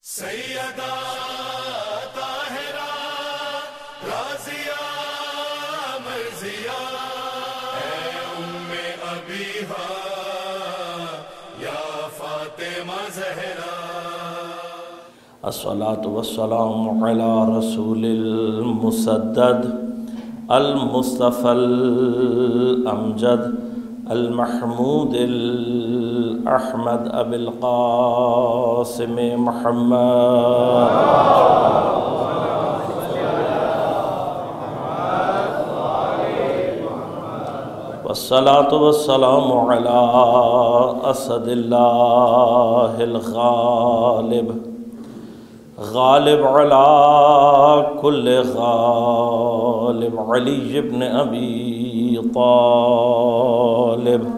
سیدہ طاہرہ رازیہ مرضیہ اے ام ابیہا یا فاطمہ زہرا. الصلاة والسلام على رسول المسدد المصطفى الأمجد المحمود الأحمد أبي القاسم محمد والصلاة والسلام على أسد الله الغالب غالب على كل غالب علي بن أبي طالب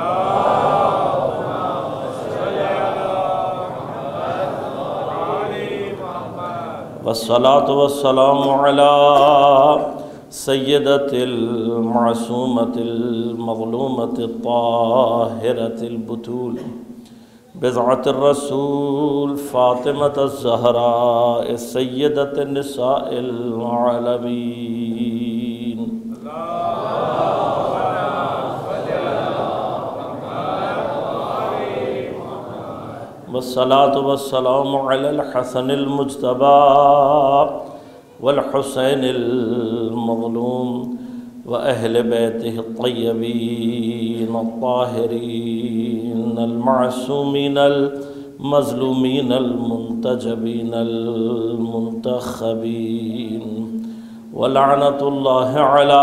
والصلاة والسلام على سيدة المعصومة المظلومة الطاهرة البتول بضعة الرسول فاطمة الزهراء سيدة النساء العالمين. والصلاة والسلام على الحسن المجتبى والحسين المظلوم وأهل بيته الطيبين الطاهرين المعصومين المظلومين المنتجبين المنتخبين ولعنة الله على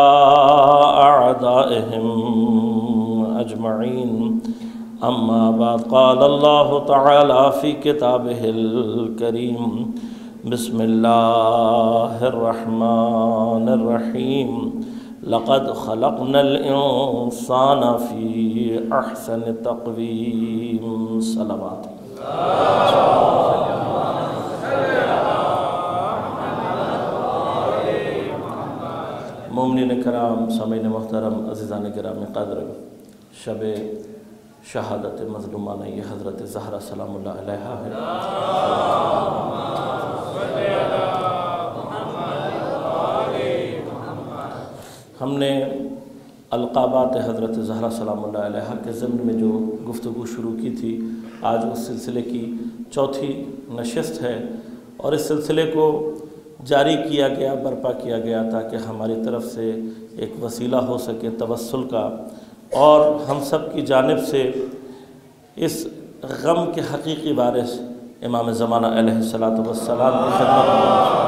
أعدائهم أجمعين. أما بعد قال الله تعالى في كتابه الكريم بسم الله الرحمن الرحيم لقد خلقنا الإنسان في أحسن تقويم. صلوات مومنین کرام سامعین محترم عزیزان گرامی قدر شب شہادت مظلومانہ یہ حضرت زہرا سلام اللہ علیہا ہے. ہم نے القابات حضرت زہرا سلام اللہ علیہا کے ضمن میں جو گفتگو شروع کی تھی، آج اس سلسلے کی چوتھی نشست ہے اور اس سلسلے کو جاری کیا گیا، برپا کیا گیا تاکہ ہماری طرف سے ایک وسیلہ ہو سکے توسل کا، اور ہم سب کی جانب سے اس غم کے حقیقی وارث امام زمانہ علیہ الصلاۃ والسلام کی خدمت میں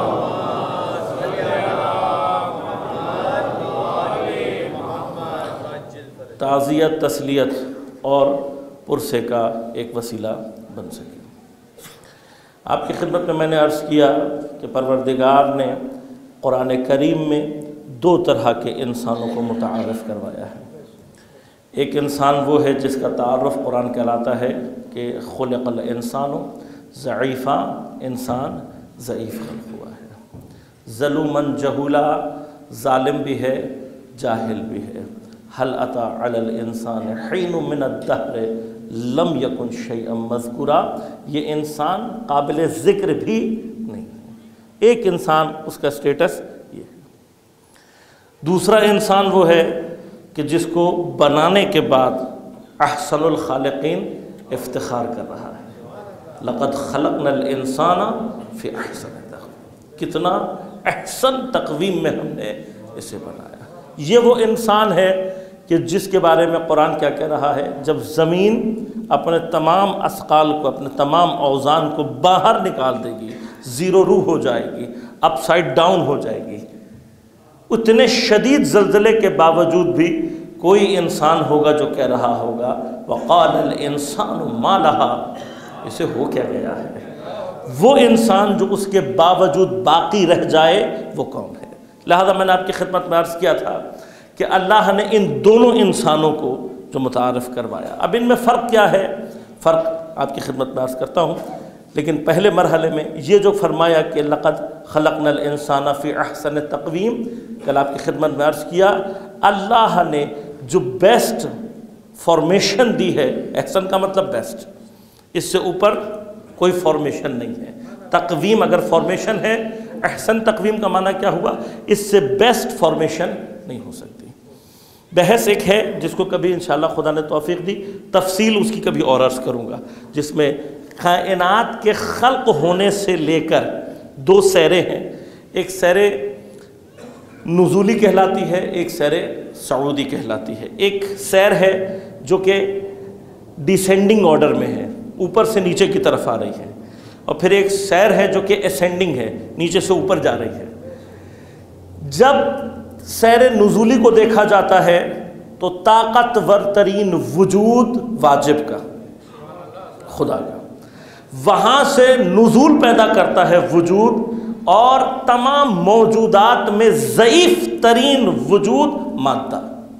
تعزیت، تسلیت اور پرسے کا ایک وسیلہ بن سکے. آپ کی خدمت میں نے عرض کیا کہ پروردگار نے قرآن کریم میں دو طرح کے انسانوں کو متعارف کروایا ہے. ایک انسان وہ ہے جس کا تعارف قرآن کہلاتا ہے کہ خلق الانسان ضعیفا، انسان ضعیف خلق ہوا ہے، ظلوماً جہولا، ظالم بھی ہے جاہل بھی ہے. هل اتى على الانسان حین من الدہر لم یکن شیئا مذکورا، یہ انسان قابل ذکر بھی نہیں ہے. ایک انسان، اس کا سٹیٹس یہ ہے. دوسرا انسان وہ ہے کہ جس کو بنانے کے بعد احسن الخالقین افتخار کر رہا ہے. لقد خلقنا الانسان فی احسن تقویم، کتنا احسن تقویم میں ہم نے اسے بنایا. یہ وہ انسان ہے کہ جس کے بارے میں قرآن کیا کہہ رہا ہے، جب زمین اپنے تمام اثقال کو، اپنے تمام اوزان کو باہر نکال دے گی، زیرو رو ہو جائے گی، اپ سائڈ ڈاؤن ہو جائے گی، اتنے شدید زلزلے کے باوجود بھی کوئی انسان ہوگا جو کہہ رہا ہوگا وقال الانسان ما لہا، اسے ہو کیا گیا ہے. وہ انسان جو اس کے باوجود باقی رہ جائے وہ کون ہے؟ لہذا میں نے آپ کی خدمت میں عرض کیا تھا کہ اللہ نے ان دونوں انسانوں کو جو متعارف کروایا. اب ان میں فرق کیا ہے؟ فرق آپ کی خدمت میں عرض کرتا ہوں، لیکن پہلے مرحلے میں یہ جو فرمایا کہ لقد خلقنا الانسان فی احسن تقویم، کل آپ کی خدمت میں عرض کیا اللہ نے جو بیسٹ فارمیشن دی ہے، احسن کا مطلب بیسٹ، اس سے اوپر کوئی فارمیشن نہیں ہے. تقویم اگر فارمیشن ہے، احسن تقویم کا معنی کیا ہوا؟ اس سے بیسٹ فارمیشن نہیں ہو سکتی۔ بحث ایک ہے جس کو کبھی انشاءاللہ خدا نے توفیق دی تفصیل اس کی کبھی اور عرض کروں گا، جس میں کائنات کے خلق ہونے سے لے کر 2 سیریں ہیں، ایک سیر نزولی کہلاتی ہے، ایک سیر صعودی کہلاتی ہے۔ ایک سیر ہے جو کہ ڈیسینڈنگ آرڈر میں ہے، اوپر سے نیچے کی طرف آ رہی ہے، اور پھر ایک سیر ہے جو کہ اسینڈنگ ہے، نیچے سے اوپر جا رہی ہے۔ جب سیر نزولی کو دیکھا جاتا ہے تو طاقتور ترین وجود واجب کا، خدا کا، وہاں سے نزول پیدا کرتا ہے وجود، اور تمام موجودات میں ضعیف ترین وجود مادہ،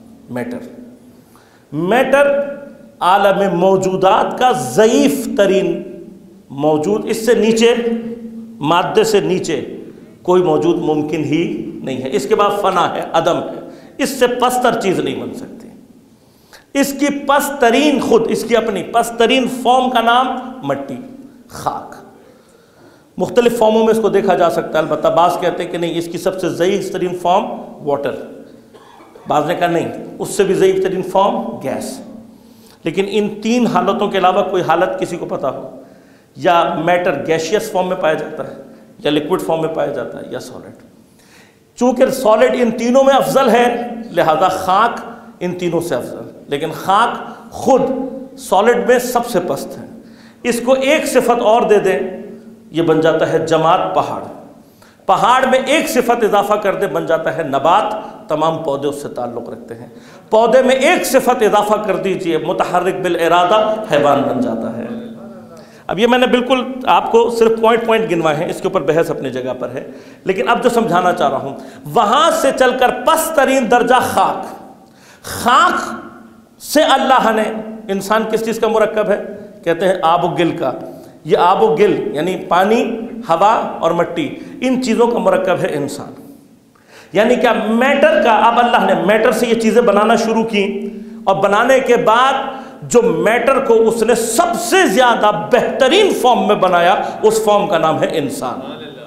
میٹر عالم موجودات کا ضعیف ترین موجود، اس سے نیچے، مادے سے نیچے کوئی موجود ممکن ہی نہیں ہے۔ اس کے بعد فنا ہے، عدم ہے، اس سے پستر چیز نہیں بن سکتی۔ اس کی پسترین، خود اس کی اپنی پسترین فارم کا نام مٹی، خاک۔ مختلف فارموں میں اس کو دیکھا جا سکتا ہے، البتہ بعض کہتے ہیں کہ نہیں، اس کی سب سے ضعیف ترین فارم واٹر، بعض نے کہا نہیں، اس سے بھی ضعیف ترین فارم گیس۔ لیکن ان 3 حالتوں کے علاوہ کوئی حالت کسی کو پتہ ہو، یا میٹر گیشیس فارم میں پایا جاتا ہے، یا لیکوڈ فارم میں پایا جاتا ہے، یا سالڈ۔ چونکہ سالڈ ان تینوں میں افضل ہے، لہذا خاک ان تینوں سے افضل، لیکن خاک خود سالڈ میں سب سے پست ہے۔ اس کو ایک صفت اور دے دیں، یہ بن جاتا ہے جماد، پہاڑ میں ایک صفت اضافہ کر دے بن جاتا ہے نبات، تمام پودے اس سے تعلق رکھتے ہیں۔ پودے میں ایک صفت اضافہ کر دیجئے، متحرک بالارادہ، حیوان بن جاتا ہے۔ اب یہ میں نے بالکل آپ کو صرف پوائنٹ گنوائے ہیں، اس کے اوپر بحث اپنی جگہ پر ہے، لیکن اب جو سمجھانا چاہ رہا ہوں، وہاں سے چل کر پست ترین درجہ خاک سے اللہ نے، انسان کس چیز کا مرکب ہے؟ کہتے ہیں آب و گل کا۔ یہ آب و گل یعنی پانی، ہوا اور مٹی، ان چیزوں کا مرکب ہے انسان۔ یعنی کیا؟ میٹر کا۔ اب اللہ نے میٹر سے یہ چیزیں بنانا شروع کی، اور بنانے کے بعد جو میٹر کو اس نے سب سے زیادہ بہترین فارم میں بنایا، اس فارم کا نام ہے انسان۔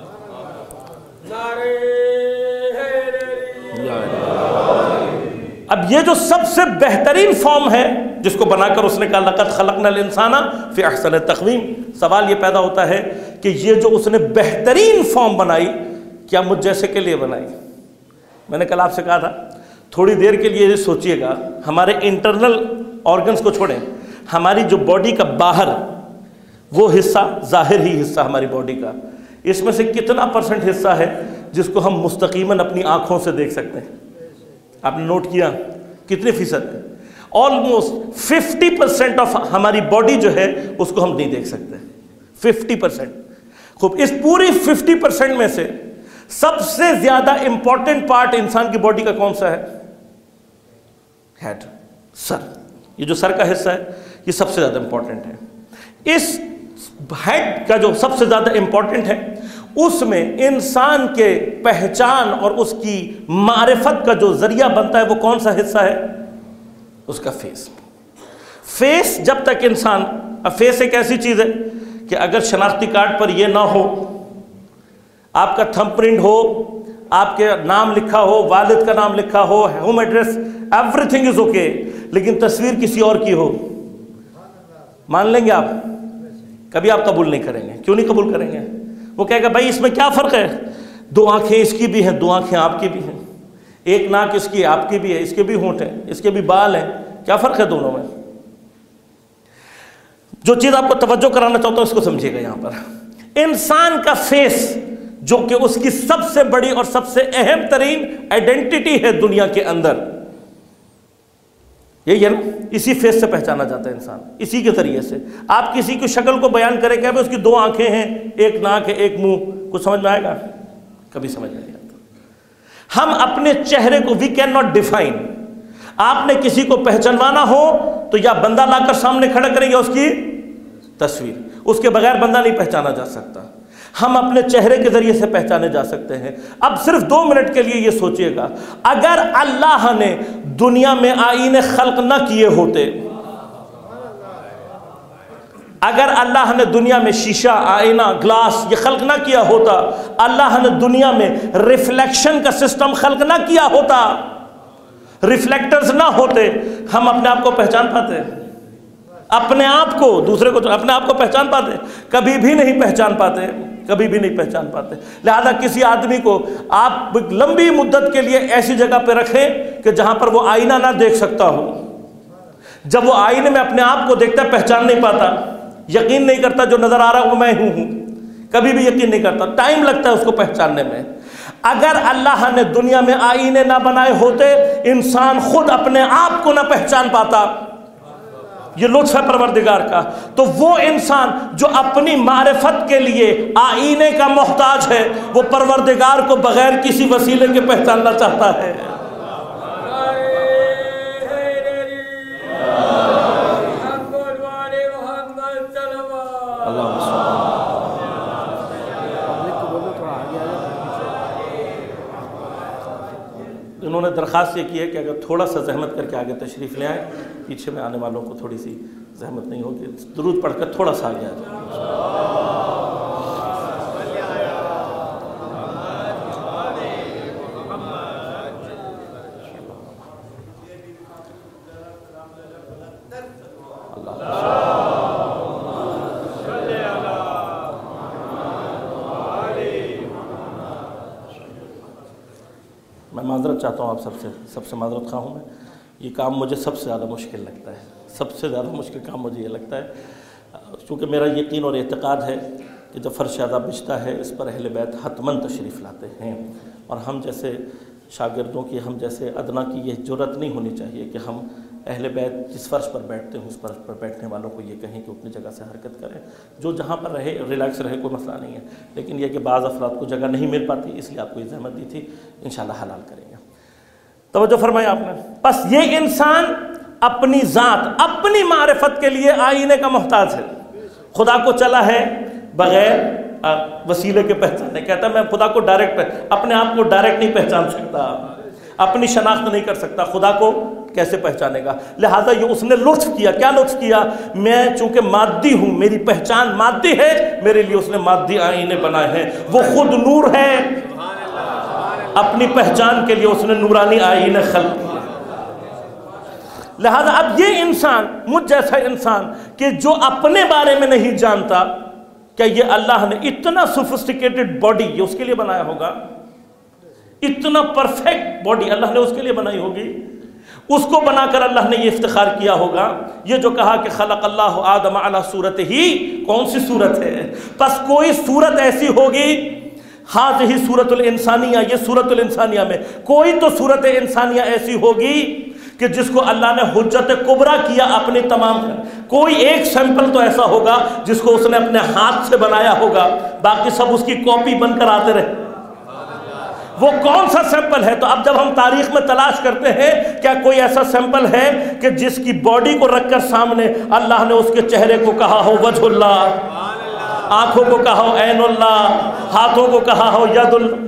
اب یہ جو سب سے بہترین فارم ہے جس کو بنا کر اس نے کہا لقد خلقنا الانسان فی احسن تقویم، سوال یہ پیدا ہوتا ہے کہ یہ جو اس نے بہترین فارم بنائی، کیا مجھ جیسے کے لیے بنائی؟ میں نے کل آپ سے کہا تھا تھوڑی دیر کے لیے یہ سوچئے گا، ہمارے انٹرنل آرگنز کو چھوڑیں، ہماری جو باڈی کا باہر وہ حصہ، ظاہر ہی حصہ ہماری باڈی کا، اس میں سے کتنا % حصہ ہے جس کو ہم مستقیماً اپنی آنکھوں سے دیکھ سکتے ہیں؟ آپ نے نوٹ کیا کتنے فیصد ہے؟ آلموسٹ 50% آف ہماری باڈی جو ہے اس کو ہم نہیں دیکھ سکتے، 50%۔ خوب، اس پوری 50% میں سے سب سے زیادہ امپورٹنٹ پارٹ انسان کی باڈی کا کون سا ہے؟ ہیڈ، سر۔ یہ جو سر کا حصہ ہے یہ سب سے زیادہ امپورٹنٹ ہے۔ اس ہیڈ کا جو سب سے زیادہ امپورٹنٹ ہے، اس میں انسان کے پہچان اور اس کی معرفت کا جو ذریعہ بنتا ہے وہ کون سا حصہ ہے؟ اس کا فیس۔ جب تک انسان، اب فیس ایک ایسی چیز ہے کہ اگر شناختی کارڈ پر یہ نہ ہو، آپ کا تھمب پرنٹ ہو، آپ کے نام لکھا ہو، والد کا نام لکھا ہو، home address, everything is okay, لیکن تصویر کسی اور کی ہو، مان لیں گے آپ؟ کبھی آپ قبول نہیں کریں گے۔ کیوں نہیں قبول کریں گے؟ وہ کہے گا بھائی اس میں کیا فرق ہے؟ 2 آنکھیں اس کی بھی ہیں، 2 آنکھیں آپ کی بھی ہیں، ایک ناک اس کی آپ کی بھی ہے، اس کے بھی ہونٹ ہیں، اس کے بھی بال ہیں، کیا فرق ہے دونوں میں؟ جو چیز آپ کو توجہ کرانا چاہتا ہوں اس کو سمجھیے گا۔ یہاں پر انسان کا فیس، جو کہ اس کی سب سے بڑی اور سب سے اہم ترین آئیڈینٹی ہے دنیا کے اندر، یہی ہے نا، اسی فیس سے پہچانا جاتا ہے انسان، اسی کے ذریعے سے۔ آپ کسی کی شکل کو بیان کریں کہ اس کی 2 آنکھیں ہیں، ایک ناک ہے، ایک منہ، کچھ سمجھ میں آئے گا؟ کبھی سمجھ میں نہیں آتا۔ ہم اپنے چہرے کو وی کین ناٹ ڈیفائن۔ آپ نے کسی کو پہچانوانا ہو تو یا بندہ لا کر سامنے کھڑا کریں یا اس کی تصویر، اس کے بغیر بندہ نہیں پہچانا جا سکتا۔ ہم اپنے چہرے کے ذریعے سے پہچانے جا سکتے ہیں۔ اب صرف 2 منٹ کے لیے یہ سوچئے گا، اگر اللہ نے دنیا میں آئینے خلق نہ کیے ہوتے، اگر اللہ نے دنیا میں شیشہ، آئینہ، گلاس یہ خلق نہ کیا ہوتا، اللہ نے دنیا میں ریفلیکشن کا سسٹم خلق نہ کیا ہوتا، ریفلیکٹرز نہ ہوتے، ہم اپنے آپ کو پہچان پاتے؟ اپنے آپ کو، دوسرے کو تو اپنے آپ کو پہچان پاتے؟ کبھی بھی نہیں پہچان پاتے، کبھی بھی نہیں پہچان پاتے۔ لہذا کسی آدمی کو آپ لمبی مدت کے لیے ایسی جگہ پہ رکھیں کہ جہاں پر وہ آئینہ نہ دیکھ سکتا ہو، جب وہ آئینے میں اپنے آپ کو دیکھتا ہے پہچان نہیں پاتا، یقین نہیں کرتا جو نظر آ رہا ہے وہ میں ہوں، کبھی بھی یقین نہیں کرتا، ٹائم لگتا ہے اس کو پہچاننے میں۔ اگر اللہ نے دنیا میں آئینے نہ بنائے ہوتے، انسان خود اپنے آپ کو نہ پہچان پاتا۔ یہ لطف ہے پروردگار کا۔ تو وہ انسان جو اپنی معرفت کے لیے آئینے کا محتاج ہے، وہ پروردگار کو بغیر کسی وسیلے کے پہچاننا چاہتا ہے۔ انہوں نے درخواست یہ کی ہے کہ اگر تھوڑا سا زحمت کر کے آگے تشریف لے آئیں، پیچھے میں آنے والوں کو تھوڑی سی زحمت نہیں ہوگی، درود پڑھ کر تھوڑا سا آگے آ جائیں۔ میں معذرت چاہتا ہوں آپ سب سے معذرت خواہ ہوں میں، یہ کام مجھے سب سے زیادہ مشکل لگتا ہے، سب سے زیادہ مشکل کام مجھے یہ لگتا ہے، چونکہ میرا یقین اور اعتقاد ہے کہ جب فرش شہزاد بچتا ہے اس پر اہل بیت حتماً تشریف لاتے ہیں، اور ہم جیسے شاگردوں کی، ہم جیسے ادنا کی یہ جرأت نہیں ہونی چاہیے کہ ہم اہل بیت جس فرش پر بیٹھتے ہیں اس فرش پر بیٹھنے والوں کو یہ کہیں کہ اپنی جگہ سے حرکت کریں، جو جہاں پر رہے ریلیکس رہے، کوئی مسئلہ نہیں ہے، لیکن یہ کہ بعض افراد کو جگہ نہیں مل پاتی، اس لیے آپ کو یہ زحمت دی تھی، انشاءاللہ حلال کریں گے۔ توجہ فرمایا آپ نے۔ بس یہ انسان اپنی ذات، اپنی معرفت کے لیے آئینے کا محتاج ہے، خدا کو چلا ہے بغیر وسیلے کے پہچانے، کہتا ہے میں خدا کو ڈائریکٹ، اپنے آپ کو ڈائریکٹ نہیں پہچان سکتا، اپنی شناخت نہیں کر سکتا، خدا کو کیسے پہچانے گا؟ لہٰذا یہ اس نے لطف کیا، کیا لطف کیا؟ میں چونکہ مادی ہوں، میری پہچان مادی ہے، میرے لیے اس نے مادی آئینے بنائے ہیں، وہ خود نور ہے، اپنی پہچان کے لیے اس نے نورانی آئینے خلق کیے۔ لہذا اب یہ انسان، مجھ جیسا انسان کہ جو اپنے بارے میں نہیں جانتا، کیا یہ اللہ نے اتنا سوفسٹیکیٹڈ باڈی یہ اس کے لیے بنایا ہوگا؟ اتنا پرفیکٹ باڈی اللہ نے اس کے لیے بنائی ہوگی؟ اس کو بنا کر اللہ نے یہ افتخار کیا ہوگا؟ یہ جو کہا کہ خلق اللہ آدم علی صورتہ ہی، کون سی صورت ہے؟ بس کوئی صورت ایسی ہوگی، ہذہ صورت الانسانیہ، یہ صورت الانسانیہ میں کوئی تو صورت انسانیہ ایسی ہوگی کہ جس کو اللہ نے حجت کبریٰ کیا اپنے تمام، کوئی ایک سیمپل تو ایسا ہوگا جس کو اس نے اپنے ہاتھ سے بنایا ہوگا، باقی سب اس کی کاپی بن کر آتے رہے۔ وہ کون سا سیمپل ہے؟ تو اب جب ہم تاریخ میں تلاش کرتے ہیں، کیا کوئی ایسا سیمپل ہے کہ جس کی باڈی کو رکھ کر سامنے اللہ نے اس کے چہرے کو کہا ہو وجہ اللہ، آنکھوں کو کہا ہو عین اللہ، ہاتھوں کو کہا ہو ید اللہ؟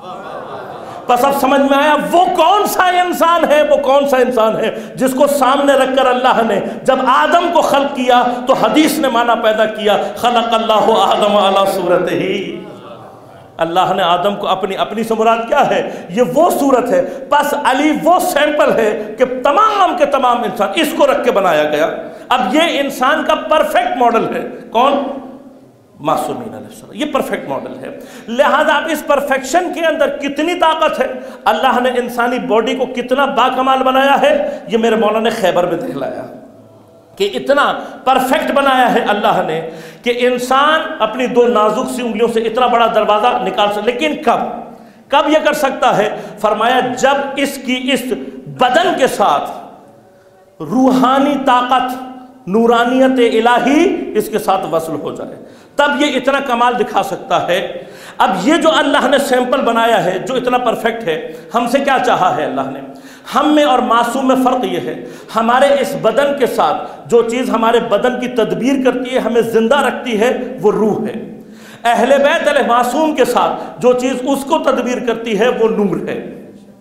بس اب سمجھ میں آیا وہ کون سا انسان ہے، وہ کون سا انسان ہے جس کو سامنے رکھ کر اللہ نے جب آدم کو خلق کیا تو حدیث نے معنی پیدا کیا، خلق اللہ آدم علی صورتہ ہی، اللہ نے آدم کو اپنی سے مراد کیا ہے؟ یہ وہ صورت ہے، بس علی وہ سیمپل ہے کہ تمام کے تمام انسان اس کو رکھ کے بنایا گیا۔ اب یہ انسان کا پرفیکٹ ماڈل ہے، کون؟ معصومین علیہ السلام، یہ پرفیکٹ ماڈل ہے۔ لہذا اب اس پرفیکشن کے اندر کتنی طاقت ہے، اللہ نے انسانی باڈی کو کتنا باکمال بنایا ہے، یہ میرے مولا نے خیبر میں دکھلایا کہ اتنا پرفیکٹ بنایا ہے اللہ نے کہ انسان اپنی دو نازک سی انگلیوں سے اتنا بڑا دروازہ نکال سکتا، لیکن کب یہ کر سکتا ہے؟ فرمایا جب اس کی اس بدن کے ساتھ روحانی طاقت، نورانیت الہی اس کے ساتھ وصل ہو جائے، تب یہ اتنا کمال دکھا سکتا ہے۔ اب یہ جو اللہ نے سیمپل بنایا ہے، جو اتنا پرفیکٹ ہے، ہم سے کیا چاہا ہے اللہ نے؟ ہم میں اور معصوم میں فرق یہ ہے، ہمارے اس بدن کے ساتھ جو چیز ہمارے بدن کی تدبیر کرتی ہے، ہمیں زندہ رکھتی ہے، وہ روح ہے۔ اہل بیت علیہ معصوم کے ساتھ جو چیز اس کو تدبیر کرتی ہے وہ نور ہے،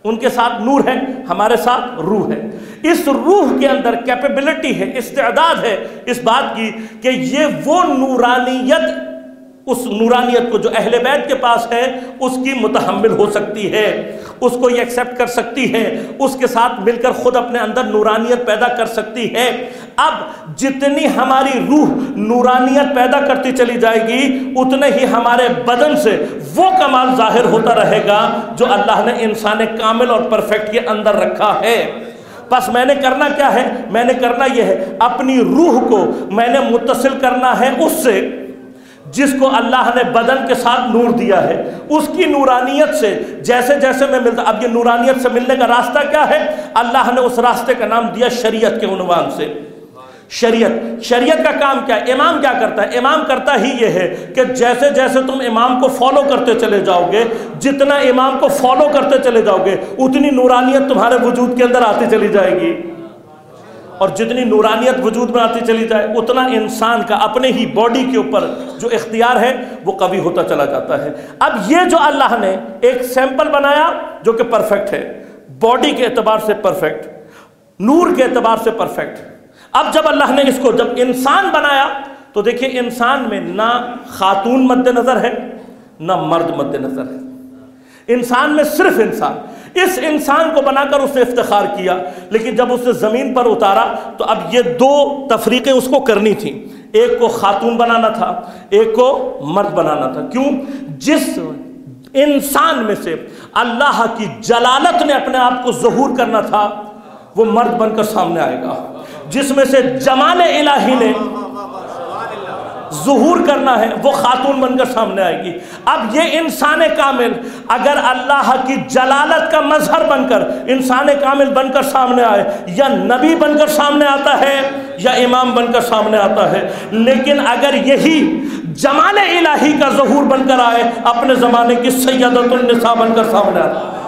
ان کے ساتھ نور ہے، ہمارے ساتھ روح ہے۔ اس روح کے اندر کیپیبلٹی ہے، استعداد ہے اس بات کی کہ یہ وہ نورانیت، اس نورانیت کو جو اہل بیت کے پاس ہے اس کی متحمل ہو سکتی ہے، اس کو یہ ایکسیپٹ کر سکتی ہے، اس کے ساتھ مل کر خود اپنے اندر نورانیت پیدا کر سکتی ہے۔ اب جتنی ہماری روح نورانیت پیدا کرتی چلی جائے گی اتنے ہی ہمارے بدن سے وہ کمال ظاہر ہوتا رہے گا جو اللہ نے انسان کامل اور پرفیکٹ کے اندر رکھا ہے۔ بس میں نے کرنا کیا ہے؟ میں نے کرنا یہ ہے، اپنی روح کو میں نے متصل کرنا ہے اس سے جس کو اللہ نے بدن کے ساتھ نور دیا ہے، اس کی نورانیت سے جیسے جیسے میں ملتا۔ اب یہ نورانیت سے ملنے کا راستہ کیا ہے؟ اللہ نے اس راستے کا نام دیا شریعت کے عنوان سے۔ شریعت کا کام کیا ہے؟ امام کیا کرتا ہے؟ امام کرتا ہی یہ ہے کہ جیسے جیسے تم امام کو فالو کرتے چلے جاؤ گے، جتنا امام کو فالو کرتے چلے جاؤ گے اتنی نورانیت تمہارے وجود کے اندر آتی چلی جائے گی، اور جتنی نورانیت وجود میں آتی چلی جائے اتنا انسان کا اپنے ہی باڈی کے اوپر جو اختیار ہے وہ قوی ہوتا چلا جاتا ہے۔ اب یہ جو اللہ نے ایک سیمپل بنایا جو کہ پرفیکٹ ہے، باڈی کے اعتبار سے پرفیکٹ، نور کے اعتبار سے پرفیکٹ۔ اب جب اللہ نے اس کو جب انسان بنایا تو دیکھیے انسان میں نہ خاتون مد نظر ہے نہ مرد مد نظر ہے، انسان میں صرف انسان۔ اس انسان کو بنا کر اس نے افتخار کیا، لیکن جب اس نے زمین پر اتارا تو اب یہ دو تفریقیں اس کو کرنی تھیں، ایک کو خاتون بنانا تھا، ایک کو مرد بنانا تھا۔ کیوں؟ جس انسان میں سے اللہ کی جلالت نے اپنے آپ کو ظہور کرنا تھا وہ مرد بن کر سامنے آئے گا، جس میں سے جمال الہی نے ظہور کرنا ہے وہ خاتون بن کر سامنے آئے گی۔ اب یہ انسان کامل اگر اللہ کی جلالت کا مظہر بن کر انسان کامل بن کر سامنے آئے، یا نبی بن کر سامنے آتا ہے یا امام بن کر سامنے آتا ہے، لیکن اگر یہی جمال الہی کا ظہور بن کر آئے اپنے زمانے کی سیدۃ النساء بن کر سامنے آتا ہے۔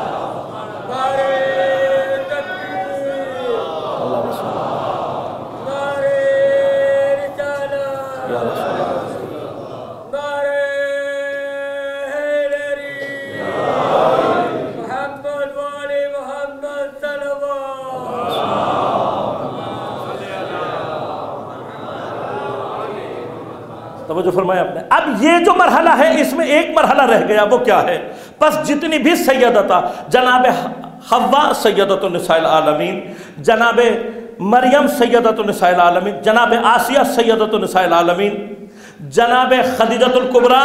توجہ فرمایا آپ نے۔ اب یہ جو مرحلہ ہے اس میں ایک مرحلہ رہ گیا، وہ کیا ہے؟ پس جتنی بھی سیدتا، جناب حوا سیدۃ النساء العالمین، جناب مریم سیدۃ النساء العالمین، جناب آسیہ سیدۃ النساء العالمین، جناب خدیجۃ الکبریٰ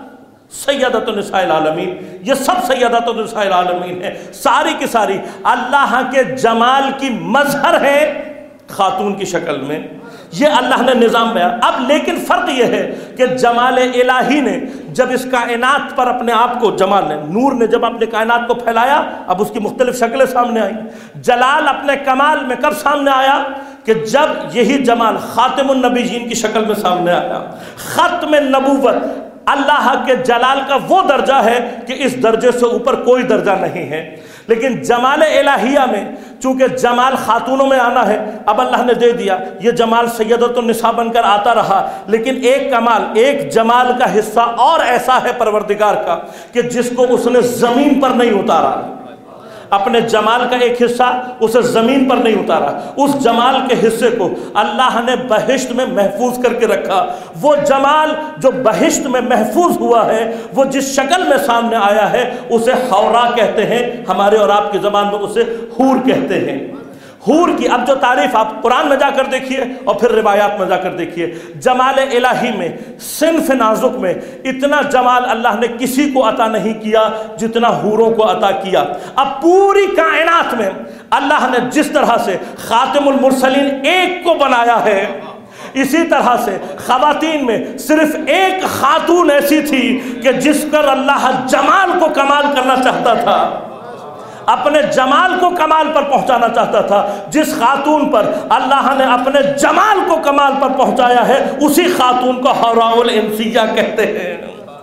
سیدۃ النساء العالمین، یہ سب سیدۃ النساء العالمین ہیں، ساری کی ساری اللہ کے جمال کی مظہر ہے خاتون کی شکل میں۔ یہ اللہ نے نظام بیا۔ اب لیکن فرق یہ ہے کہ جمال الہی نے جب اس کائنات پر اپنے آپ کو، جمال نے، نور نے جب اپنے کائنات کو پھیلایا، اب اس کی مختلف شکلیں سامنے آئیں۔ جلال اپنے کمال میں کب سامنے آیا؟ کہ جب یہی جمال خاتم النبیین کی شکل میں سامنے آیا۔ ختم نبوت اللہ کے جلال کا وہ درجہ ہے کہ اس درجے سے اوپر کوئی درجہ نہیں ہے، لیکن جمال الہیہ میں چونکہ جمال خاتونوں میں آنا ہے، اب اللہ نے دے دیا، یہ جمال سیدۃ النساء بن کر آتا رہا، لیکن ایک کمال، ایک جمال کا حصہ اور ایسا ہے پروردگار کا کہ جس کو اس نے زمین پر نہیں اتارا، اپنے جمال کا ایک حصہ اسے زمین پر نہیں اتارا، اس جمال کے حصے کو اللہ نے بہشت میں محفوظ کر کے رکھا۔ وہ جمال جو بہشت میں محفوظ ہوا ہے، وہ جس شکل میں سامنے آیا ہے اسے حورا کہتے ہیں، ہمارے اور آپ کی زبان میں اسے حور کہتے ہیں۔ حور کی اب جو تعریف آپ قرآن میں جا کر دیکھیے اور پھر روایات میں جا کر دیکھیے، جمال الہی میں، صنف نازک میں اتنا جمال اللہ نے کسی کو عطا نہیں کیا جتنا حوروں کو عطا کیا۔ اب پوری کائنات میں اللہ نے جس طرح سے خاتم المرسلین ایک کو بنایا ہے، اسی طرح سے خواتین میں صرف ایک خاتون ایسی تھی کہ جس پر اللہ جمال کو کمال کرنا چاہتا تھا، اپنے جمال کو کمال پر پہنچانا چاہتا تھا۔ جس خاتون پر اللہ نے اپنے جمال کو کمال پر پہنچایا ہے اسی خاتون کو حوراء الانسیہ کہتے ہیں۔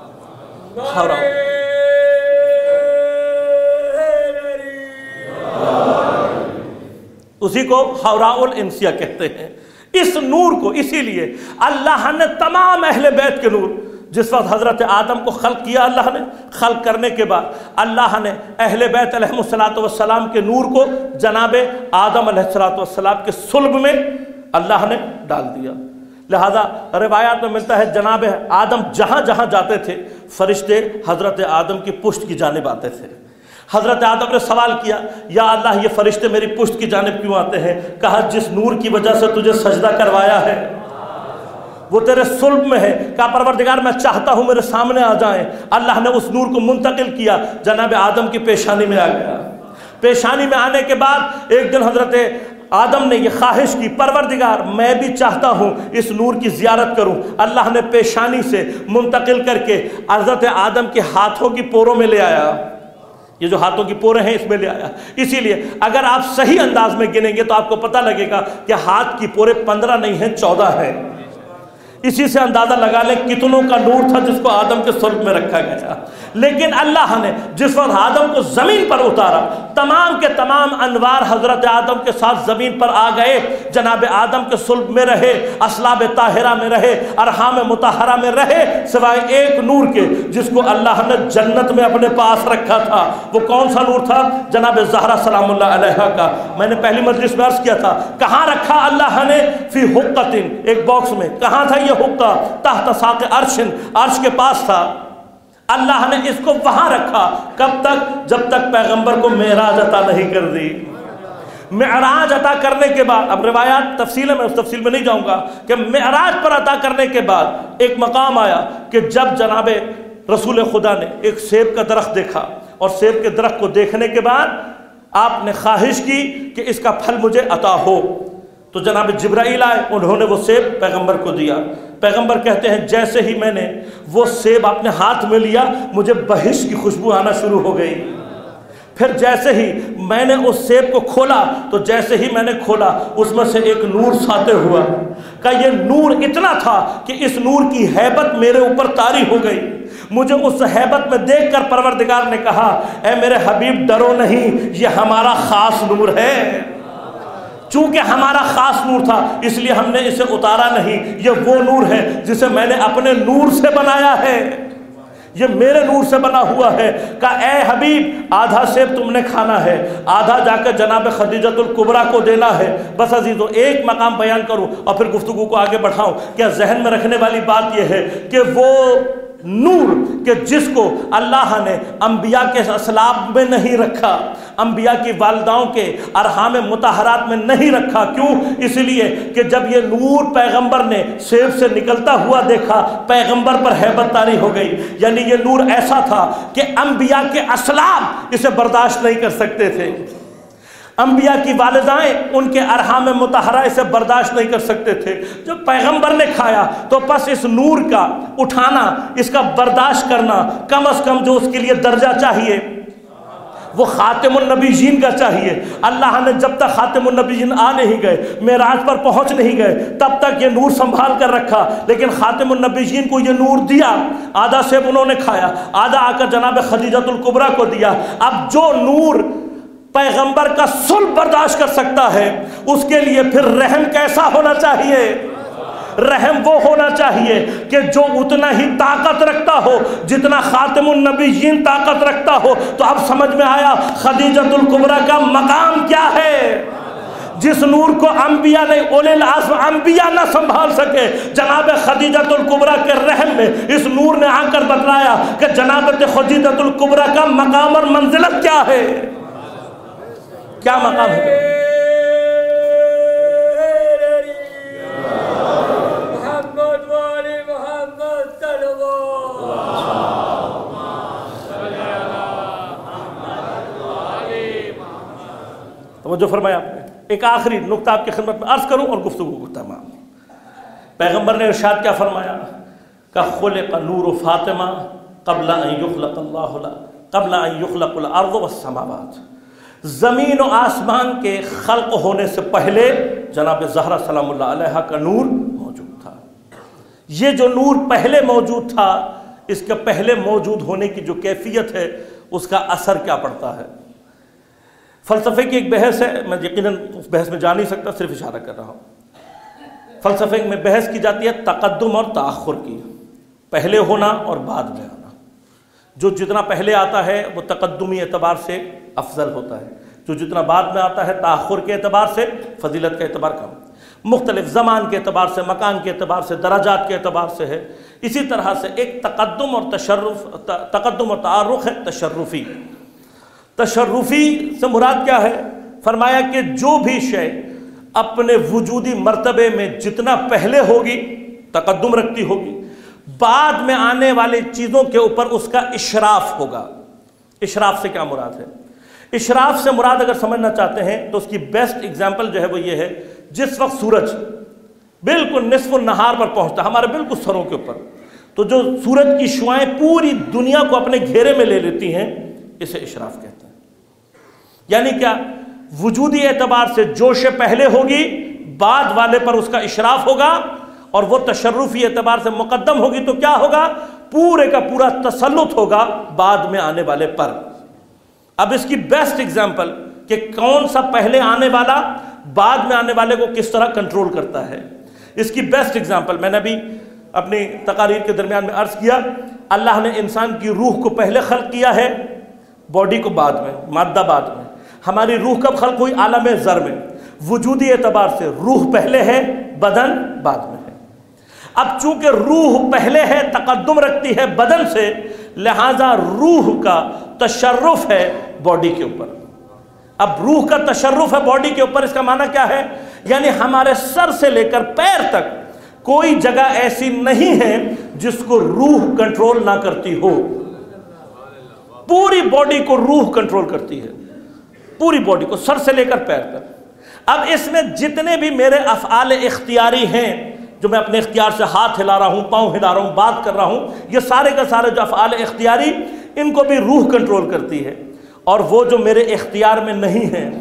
اسی کو حوراء الانسیہ کہتے ہیں۔ اس نور کو اسی لیے اللہ نے تمام اہل بیت کے نور، جس وقت حضرت آدم کو خلق کیا اللہ نے، خلق کرنے کے بعد اللہ نے اہل بیت علیہم السلام کے نور کو جناب آدم علیہ السلام کے صلب میں اللہ نے ڈال دیا۔ لہذا روایات میں ملتا ہے جناب آدم جہاں جہاں جاتے تھے فرشتے حضرت آدم کی پشت کی جانب آتے تھے۔ حضرت آدم نے سوال کیا، یا اللہ یہ فرشتے میری پشت کی جانب کیوں آتے ہیں؟ کہا جس نور کی وجہ سے تجھے سجدہ کروایا ہے وہ تیرے صلب میں ہے۔ کہا پروردگار میں چاہتا ہوں میرے سامنے آ جائیں۔ اللہ نے اس نور کو منتقل کیا، جناب آدم کی پیشانی میں آ گیا۔ پیشانی میں آنے کے بعد ایک دن حضرت آدم نے یہ خواہش کی، پروردگار میں بھی چاہتا ہوں اس نور کی زیارت کروں۔ اللہ نے پیشانی سے منتقل کر کے حضرت آدم کے ہاتھوں کی پوروں میں لے آیا۔ یہ جو ہاتھوں کی پورے ہیں اس میں لے آیا۔ اسی لیے اگر آپ صحیح انداز میں گنیں گے تو آپ کو پتہ لگے گا کہ ہاتھ کی پورے 15 نہیں ہیں، 14 ہیں۔ اسی سے اندازہ لگا لیں کتنوں کا نور تھا جس کو آدم کے صلب میں رکھا گیا۔ لیکن اللہ نے جس وقت آدم کو زمین پر اتارا، تمام کے تمام انوار حضرت آدم کے ساتھ زمین پر آ گئے، جناب آدم کے صلب میں رہے، اصلاب طاہرہ میں رہے، ارحام مطہرہ میں رہے، سوائے ایک نور کے جس کو اللہ نے جنت میں اپنے پاس رکھا تھا۔ وہ کون سا نور تھا؟ جناب زہرا سلام اللہ علیہا کا۔ میں نے پہلی مجلس میں عرض کیا تھا کہاں رکھا اللہ نے؟ فی حقۃ، ایک باکس میں۔ کہاں تھا یہ حقہ؟ تحت ساق عرش، عرش کے پاس تھا۔ اللہ نے اس کو وہاں رکھا، کب تک؟ جب تک پیغمبر کو معراج عطا نہیں کر دی۔ معراج عطا کرنے کے بعد، اب روایات تفصیل ہے، میں اس تفصیل میں نہیں جاؤں گا، کہ معراج پر عطا کرنے کے بعد ایک مقام آیا کہ جب جناب رسول خدا نے ایک سیب کا درخت دیکھا، اور سیب کے درخت کو دیکھنے کے بعد آپ نے خواہش کی کہ اس کا پھل مجھے عطا ہو، تو جناب جبرائیل آئے، انہوں نے وہ سیب پیغمبر کو دیا۔ پیغمبر کہتے ہیں جیسے ہی میں نے وہ سیب اپنے ہاتھ میں لیا مجھے بہشت کی خوشبو آنا شروع ہو گئی۔ پھر جیسے ہی میں نے اس سیب کو کھولا تو جیسے ہی میں نے کھولا اس میں سے ایک نور ساطع ہوا۔ کہ یہ نور اتنا تھا کہ اس نور کی ہیبت میرے اوپر طاری ہو گئی۔ مجھے اس ہیبت میں دیکھ کر پروردگار نے کہا اے میرے حبیب ڈرو نہیں، یہ ہمارا خاص نور ہے۔ چونکہ ہمارا خاص نور تھا اس لیے ہم نے اسے اتارا نہیں، یہ وہ نور ہے جسے میں نے اپنے نور سے بنایا ہے، یہ میرے نور سے بنا ہوا ہے۔ کہا اے حبیب آدھا سیب تم نے کھانا ہے، آدھا جا کر جناب خدیجۃ الکبریٰ کو دینا ہے۔ بس عزیزو ایک مقام بیان کروں اور پھر گفتگو کو آگے بڑھاؤں۔ کیا ذہن میں رکھنے والی بات یہ ہے کہ وہ نور کہ جس کو اللہ نے انبیاء کے اسلاب میں نہیں رکھا، انبیاء کی والداؤں کے ارحام مطہرات میں نہیں رکھا، کیوں؟ اس لیے کہ جب یہ نور پیغمبر نے سیب سے نکلتا ہوا دیکھا پیغمبر پر ہیبت طاری ہو گئی۔ یعنی یہ نور ایسا تھا کہ انبیاء کے اسلاب اسے برداشت نہیں کر سکتے تھے، انبیاء کی والدائیں ان کے ارحام مطہرہ اسے برداشت نہیں کر سکتے تھے۔ جب پیغمبر نے کھایا تو پس اس نور کا اٹھانا، اس کا برداشت کرنا، کم از کم جو اس کے لیے درجہ چاہیے وہ خاتم النبیین کا چاہیے۔ اللہ نے جب تک خاتم النبیین آ نہیں گئے، معراج پر پہنچ نہیں گئے، تب تک یہ نور سنبھال کر رکھا، لیکن خاتم النبیین کو یہ نور دیا۔ آدھا سیب انہوں نے کھایا، آدھا آ کر جناب خدیجۃ الکبریٰ کو دیا۔ اب جو نور پیغمبر کا صلب برداشت کر سکتا ہے اس کے لیے پھر رحم کیسا ہونا چاہیے؟ رحم وہ ہونا چاہیے کہ جو اتنا ہی طاقت رکھتا ہو جتنا خاتم النبیین طاقت رکھتا ہو۔ تو اب سمجھ میں آیا خدیجۃ الکبریٰ کا مقام کیا ہے۔ جس نور کو انبیاء نے اولی العزم انبیاء نہ سنبھال سکے، جناب خدیجۃ الکبریٰ کے رحم میں اس نور نے آ کر بتلایا کہ جناب خدیجۃ الکبریٰ کا مقام اور منزلت کیا ہے، کیا مقام ہے۔ توجہ فرمایا آپ نے۔ ایک آخری نقطہ آپ کی خدمت میں عرض کروں اور گفتگو کو تمام۔ پیغمبر نے ارشاد کیا فرمایا کہ خلق نور فاطمہ قبل ان یخلق اللہ قبل ان یخلق الارض والسماوات، زمین و آسمان کے خلق ہونے سے پہلے جناب زہرا سلام اللہ علیہا کا نور موجود تھا۔ یہ جو نور پہلے موجود تھا، اس کے پہلے موجود ہونے کی جو کیفیت ہے اس کا اثر کیا پڑتا ہے۔ فلسفے کی ایک بحث ہے، میں یقیناً اس بحث میں جا نہیں سکتا، صرف اشارہ کر رہا ہوں۔ فلسفے میں بحث کی جاتی ہے تقدم اور تاخر کی۔ پہلے ہونا اور بعد میں آنا. جو جتنا پہلے آتا ہے وہ تقدمی اعتبار سے افضل ہوتا ہے، جو جتنا بعد میں آتا ہے تاخر کے اعتبار سے فضیلت کا اعتبار کم. مختلف زمان کے اعتبار سے، مکان کے اعتبار سے، درجات کے اعتبار سے ہے. اسی طرح سے ایک تقدم اور تعارف ہے تشرفی. تشرفی سے مراد کیا ہے؟ فرمایا کہ جو بھی شے اپنے وجودی مرتبے میں جتنا پہلے ہوگی، تقدم رکھتی ہوگی، بعد میں آنے والی چیزوں کے اوپر اس کا اشراف ہوگا. اشراف سے کیا مراد ہے؟ اشراف سے مراد اگر سمجھنا چاہتے ہیں تو اس کی بیسٹ اگزامپل جو ہے وہ یہ ہے، جس وقت سورج بالکل نصف النہار پر پہنچتا ہے ہمارے بالکل سروں کے اوپر، تو جو سورج کی شعاعیں پوری دنیا کو اپنے گھیرے میں لے لیتی ہیں، اسے اشراف کہتے ہیں. یعنی کیا؟ وجودی اعتبار سے جو شے پہلے ہوگی بعد والے پر اس کا اشراف ہوگا، اور وہ تشرفی اعتبار سے مقدم ہوگی تو کیا ہوگا؟ پورے کا پورا تسلط ہوگا بعد میں آنے والے پر. اب اس کی بیسٹ اگزامپل کہ کون سا پہلے آنے والا بعد میں آنے والے کو کس طرح کنٹرول کرتا ہے، اس کی بیسٹ اگزامپل میں نے ابھی اپنی تقاریر کے درمیان میں عرض کیا. اللہ نے انسان کی روح کو پہلے خلق کیا ہے، باڈی کو بعد میں، مادہ بعد میں. ہماری روح کب خلق ہوئی؟ عالم ذر میں. وجودی اعتبار سے روح پہلے ہے، بدن بعد میں ہے. اب چونکہ روح پہلے ہے، تقدم رکھتی ہے بدن سے، لہذا روح کا تشرف ہے باڈی کے اوپر. اب روح کا تشرف ہے باڈی کے اوپر، اس کا معنی کیا ہے؟ یعنی ہمارے سر سے لے کر پیر تک کوئی جگہ ایسی نہیں ہے جس کو روح کنٹرول نہ کرتی ہو. پوری باڈی کو روح کنٹرول کرتی ہے، پوری باڈی کو سر سے لے کر پیر تک. اب اس میں جتنے بھی میرے افعال اختیاری ہیں، جو میں اپنے اختیار سے ہاتھ ہلا رہا ہوں، پاؤں ہلا رہا ہوں، بات کر رہا ہوں، یہ سارے کا سارے جو افعال اختیاری، ان کو بھی روح کنٹرول کرتی ہے. اور وہ جو میرے اختیار میں نہیں ہے،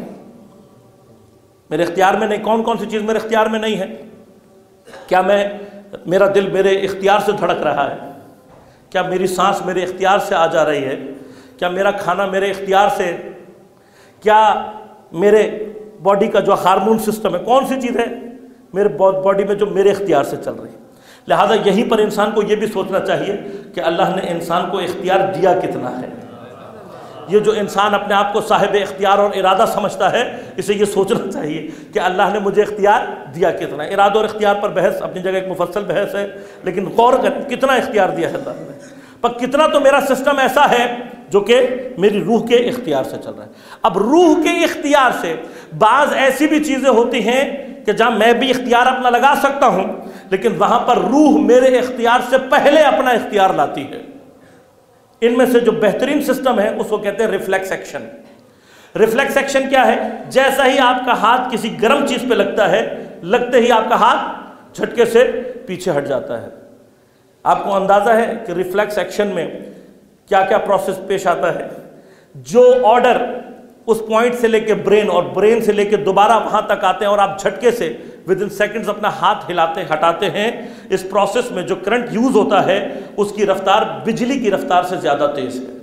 میرے اختیار میں نہیں، کون کون سی چیز میرے اختیار میں نہیں ہے؟ کیا میرا دل میرے اختیار سے دھڑک رہا ہے؟ کیا میری سانس میرے اختیار سے آ جا رہی ہے؟ کیا میرا کھانا میرے اختیار سے؟ کیا میرے باڈی کا جو ہارمون سسٹم ہے، کون سی چیز ہے میرے باڈی میں جو میرے اختیار سے چل رہی ہے؟ لہٰذا یہیں پر انسان کو یہ بھی سوچنا چاہیے کہ اللہ نے انسان کو اختیار دیا کتنا ہے. یہ جو انسان اپنے آپ کو صاحب اختیار اور ارادہ سمجھتا ہے، اسے یہ سوچنا چاہیے کہ اللہ نے مجھے اختیار دیا کتنا. ارادہ اور اختیار پر بحث اپنی جگہ ایک مفصل بحث ہے، لیکن غور کریں کتنا اختیار دیا ہے اللہ نے. پر کتنا تو میرا سسٹم ایسا ہے جو کہ میری روح کے اختیار سے چل رہا ہے. اب روح کے اختیار سے بعض ایسی بھی چیزیں ہوتی ہیں کہ جہاں میں بھی اختیار اپنا لگا سکتا ہوں، لیکن وہاں پر روح میرے اختیار سے پہلے اپنا اختیار لاتی ہے. ان میں سے جو بہترین سسٹم ہے اس کو کہتے ہیں ریفلیکس ایکشن. ریفلیکس ایکشن کیا ہے؟ جیسا ہی آپ کا ہاتھ کسی گرم چیز پہ لگتا ہے، لگتے ہی آپ کا ہاتھ جھٹکے سے پیچھے ہٹ جاتا ہے. آپ کو اندازہ ہے کہ ریفلیکس ایکشن میں کیا کیا پروسیس پیش آتا ہے. جو آرڈر اس پوائنٹ سے لے کے برین، اور برین سے لے کے دوبارہ وہاں تک آتے ہیں، اور آپ جھٹکے سے ود ان سیکنڈز اپنا ہاتھ ہٹاتے ہیں، اس پروسیس میں جو کرنٹ یوز ہوتا ہے اس کی رفتار بجلی کی رفتار سے زیادہ تیز ہے.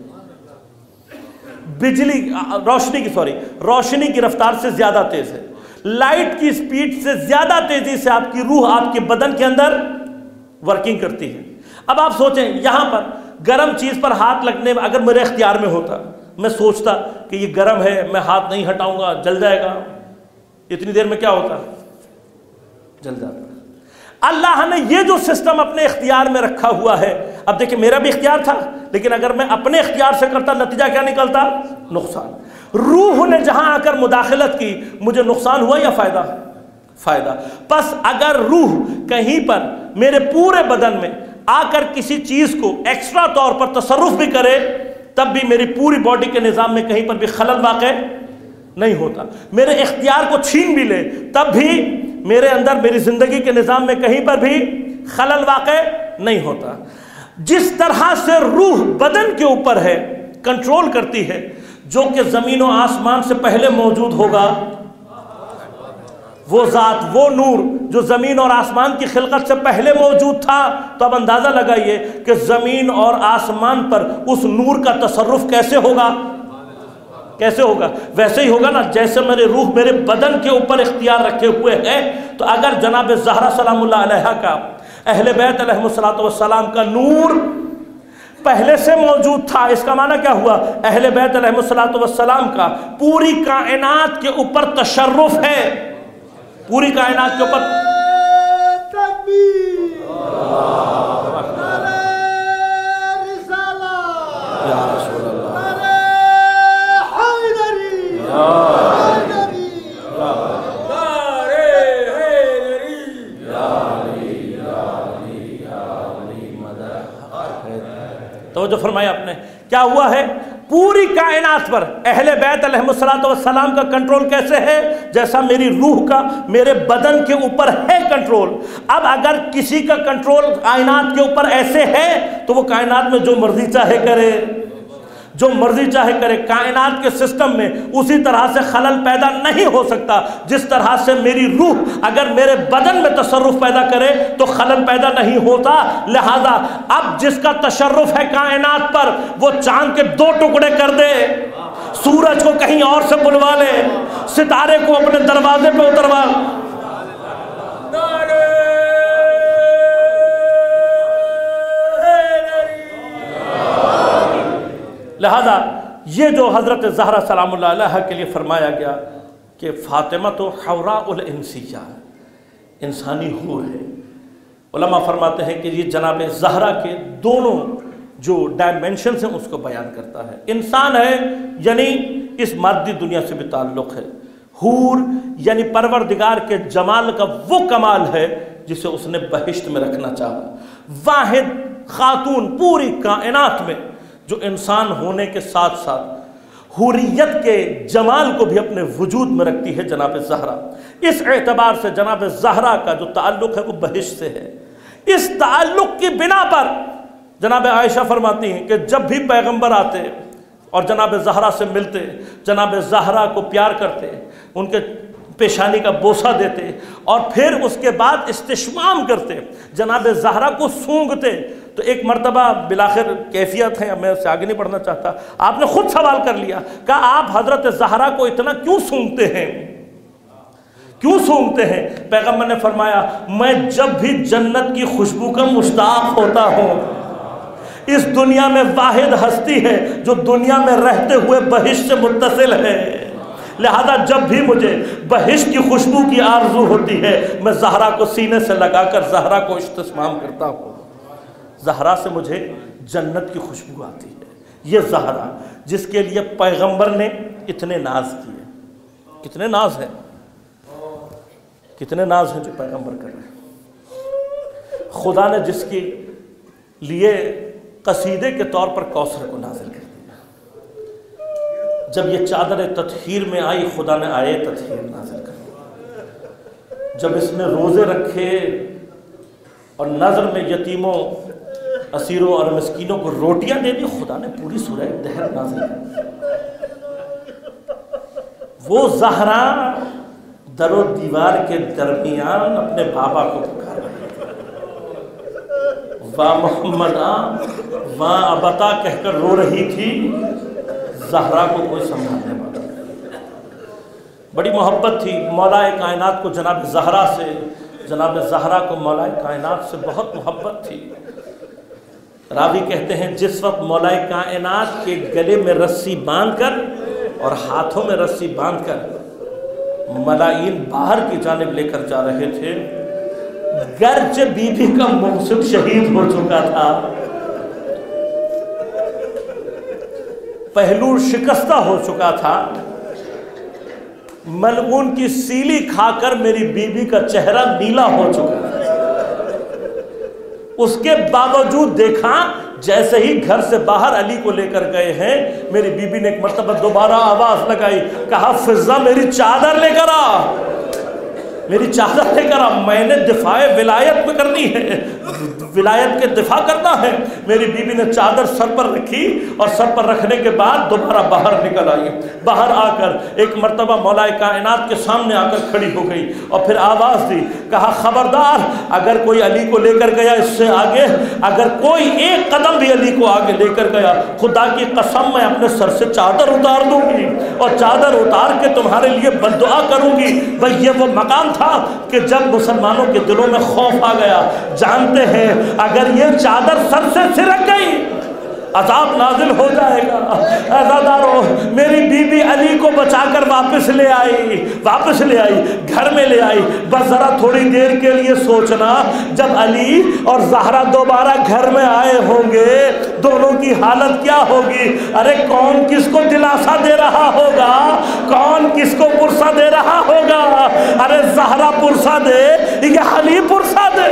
روشنی کی رفتار سے زیادہ تیز ہے. لائٹ کی سپیڈ سے زیادہ تیزی سے آپ کی روح آپ کے بدن کے اندر ورکنگ کرتی ہے. اب آپ سوچیں، یہاں پر گرم چیز پر ہاتھ لگنے میں اگر میرے اختیار میں ہوتا، میں سوچتا کہ یہ گرم ہے، میں ہاتھ نہیں ہٹاؤں گا، جل جائے گا، اتنی دیر میں کیا ہوتا؟ جل جاتا. اللہ نے یہ جو سسٹم اپنے اختیار میں رکھا ہوا ہے، اب دیکھیں میرا بھی اختیار تھا، لیکن اگر میں اپنے اختیار سے کرتا نتیجہ کیا نکلتا؟ نقصان. روح نے جہاں آ کر مداخلت کی، مجھے نقصان ہوا یا فائدہ؟ فائدہ. پس اگر روح کہیں پر میرے پورے بدن میں آ کر کسی چیز کو ایکسٹرا طور پر تصرف بھی کرے، تب بھی میری پوری باڈی کے نظام میں کہیں پر بھی خلل واقع نہیں ہوتا. میرے اختیار کو چھین بھی لے، تب بھی میرے اندر میری زندگی کے نظام میں کہیں پر بھی خلل واقع نہیں ہوتا. جس طرح سے روح بدن کے اوپر ہے، کنٹرول کرتی ہے، جو کہ زمین و آسمان سے پہلے موجود ہوگا، وہ ذات، وہ نور جو زمین اور آسمان کی خلقت سے پہلے موجود تھا، تو اب اندازہ لگائیے کہ زمین اور آسمان پر اس نور کا تصرف کیسے ہوگا؟ کیسے ہوگا؟ ویسے ہی ہوگا نا جیسے میرے روح میرے بدن کے اوپر اختیار رکھے ہوئے ہے. تو اگر جناب زہرا سلام اللہ علیہا کا اہل بیت علیہ الصلوۃ والسلام کا نور پہلے سے موجود تھا. اس کا معنی کیا ہوا؟ اہل بیت علیہ الصلوۃ والسلام کا پوری کائنات کے اوپر تشرف ہے، پوری کائنات کے اوپر. توجہ فرمایا آپ نے. کیا ہوا ہے؟ پوری کائنات پر اہل بیت علیہ الصلوۃ والسلام کا کنٹرول کیسے ہے؟ جیسا میری روح کا میرے بدن کے اوپر ہے کنٹرول. اب اگر کسی کا کنٹرول کائنات کے اوپر ایسے ہے تو وہ کائنات میں جو مرضی چاہے کرے، جو مرضی چاہے کرے. کائنات کے سسٹم میں اسی طرح سے خلل پیدا نہیں ہو سکتا جس طرح سے میری روح اگر میرے بدن میں تصرف پیدا کرے تو خلل پیدا نہیں ہوتا. لہذا اب جس کا تشرف ہے کائنات پر وہ چاند کے 2 ٹکڑے کر دے، سورج کو کہیں اور سے بلوا لے، ستارے کو اپنے دروازے پہ اتروا. لہذا یہ جو حضرت زہرا سلام اللہ علیہ کے لیے فرمایا گیا کہ فاطمہ تو حوراء الانسیہ، انسانی حور ہے. علماء فرماتے ہیں کہ یہ جناب زہرا کے دونوں جو ڈائمنشنز ہیں اس کو بیان کرتا ہے. انسان ہے یعنی اس مادی دنیا سے بھی تعلق ہے. حور یعنی پروردگار کے جمال کا وہ کمال ہے جسے اس نے بہشت میں رکھنا چاہا. واحد خاتون پوری کائنات میں جو انسان ہونے کے ساتھ ساتھ حوریت کے جمال کو بھی اپنے وجود میں رکھتی ہے جناب زہرا. اس اعتبار سے جناب زہرا کا جو تعلق ہے وہ بہشت سے ہے. اس تعلق کی بنا پر جناب عائشہ فرماتی ہیں کہ جب بھی پیغمبر آتے اور جناب زہرا سے ملتے، جناب زہرا کو پیار کرتے، ان کے پیشانی کا بوسہ دیتے اور پھر اس کے بعد استشمام کرتے، جناب زہرا کو سونگھتے. تو ایک مرتبہ بلاخر کیفیت ہے، میں اس سے آگے نہیں پڑھنا چاہتا، آپ نے خود سوال کر لیا، کہا آپ حضرت زہرا کو اتنا کیوں سونگھتے ہیں، کیوں سونگھتے ہیں؟ پیغمبر نے فرمایا میں جب بھی جنت کی خوشبو کا مشتاق ہوتا ہوں. اس دنیا میں واحد ہستی ہے جو دنیا میں رہتے ہوئے بہشت سے متصل ہے. لہذا جب بھی مجھے بہشت کی خوشبو کی آرزو ہوتی ہے میں زہرا کو سینے سے لگا کر زہرا کو استشمام کرتا ہوں. زہرا سے مجھے جنت کی خوشبو آتی ہے. یہ زہرا جس کے لیے پیغمبر نے اتنے ناز کیے. کتنے ناز ہیں، کتنے ناز ہیں جو پیغمبر کر رہے ہیں. خدا نے جس کے لیے قصیدے کے طور پر کوثر کو نازل کر دیا. جب یہ چادر تطہیر میں آئی خدا نے آئے تطہیر نازل کر دی. جب اس نے روزے رکھے اور نظر میں یتیموں، اسیروں اور مسکینوں کو روٹیاں دے دی خدا نے پوری سورہ دہر نازل کر دی. وہ زہرا در و دیوار کے درمیان اپنے بابا کو پکار رہی وا محمدہ وا ابتا کہہ کر رو رہی تھی. زہرا کو کوئی سنبھالنے والا نہیں. بڑی محبت تھی مولا کائنات کو جناب زہرا سے، جناب زہرا کو مولا کائنات سے بہت محبت تھی. راوی کہتے ہیں جس وقت مولا کائنات کے گلے میں رسی باندھ کر اور ہاتھوں میں رسی باندھ کر ملائین باہر کی جانب لے کر جا رہے تھے، گرچہ بی بی کا منصب شہید ہو چکا تھا، پہلو شکستہ ہو چکا تھا، ملعون کی سیلی کھا کر میری بیوی کا چہرہ نیلا ہو چکا تھا. اس کے باوجود دیکھا جیسے ہی گھر سے باہر علی کو لے کر گئے ہیں میری بیوی نے ایک مرتبہ دوبارہ آواز لگائی، کہا فضہ میری چادر لے کر آ، میری چادر لے کر آ، میں نے دفاع ولایت میں کرنی ہے، ولایت کے دفاع کرنا ہے. میری بیوی نے چادر سر پر رکھی اور سر پر رکھنے کے بعد دوبارہ باہر نکل آئی. باہر آ کر ایک مرتبہ مولا کائنات کے سامنے آ کر کھڑی ہو گئی اور پھر آواز دی، کہا خبردار اگر کوئی علی کو لے کر گیا اس سے آگے، اگر کوئی ایک قدم بھی علی کو آگے لے کر گیا خدا کی قسم میں اپنے سر سے چادر اتار دوں گی اور چادر اتار کے تمہارے لیے بددعا کروں گی. بھئی یہ وہ مقام تھا کہ جب مسلمانوں کے دلوں میں خوف آ گیا، جانتے ہیں اگر یہ چادر سر سے سرک گئی عذاب نازل ہو جائے گا۔ عزادارو، میری بی بی علی کو بچا کر واپس لے آئی، گھر میں لے آئی۔ بس ذرا تھوڑی دیر کے لیے سوچنا، جب علی اور زہرا دوبارہ گھر میں آئے ہوں گے دونوں کی حالت کیا ہوگی؟ ارے کون کس کو دلاسا دے رہا ہوگا، کون کس کو پرسہ دے رہا ہوگا؟ ارے زہرا پرسہ دے یا علی پرسہ دے؟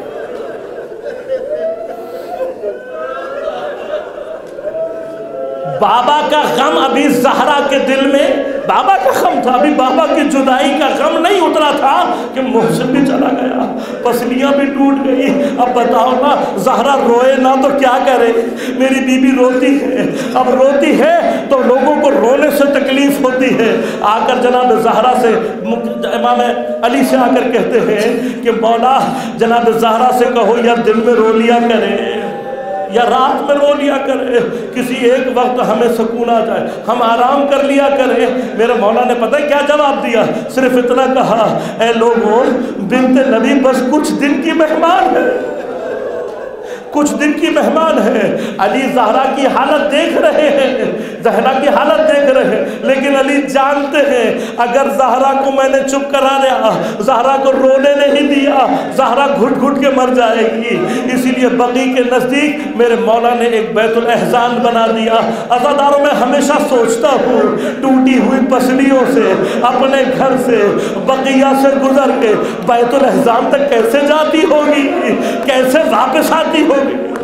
بابا کا غم ابھی زہرا کے دل میں، بابا کا غم تھا، ابھی بابا کی جدائی کا غم نہیں اترا تھا کہ محسن بھی چلا گیا، پسلیاں بھی ٹوٹ گئی۔ اب بتاؤ نا، زہرا روئے نہ تو کیا کرے؟ میری بی بی روتی ہے، اب روتی ہے تو لوگوں کو رونے سے تکلیف ہوتی ہے۔ آ کر جناب زہرا سے، امام علی سے آ کر کہتے ہیں کہ مولا جناب زہرا سے کہو یا دن میں رو لیا کرے یا رات میں رو لیا کرے، کسی ایک وقت ہمیں سکون آ جائے، ہم آرام کر لیا کرے۔ میرے مولا نے پتہ ہے کیا جواب دیا؟ صرف اتنا کہا، اے لوگوں، بنت نبی بس کچھ دن کی مہمان ہے، کچھ دن کی مہمان ہے۔ علی زہرا کی حالت دیکھ رہے ہیں، زہرا کی حالت دیکھ رہے ہیں، لیکن علی جانتے ہیں اگر زہرا کو میں نے چپ کرا لیا، زہرا کو رونے نہیں دیا، زہرا گھٹ گھٹ کے مر جائے گی۔ اسی لیے بقیع کے نزدیک میرے مولا نے ایک بیت الاحزان بنا دیا۔ عزاداروں، میں ہمیشہ سوچتا ہوں ٹوٹی ہوئی پسلیوں سے، اپنے گھر سے، بقیہ سے گزر کے بیت الاحزان تک کیسے جاتی ہوگی، کیسے واپس آتی ہوگی؟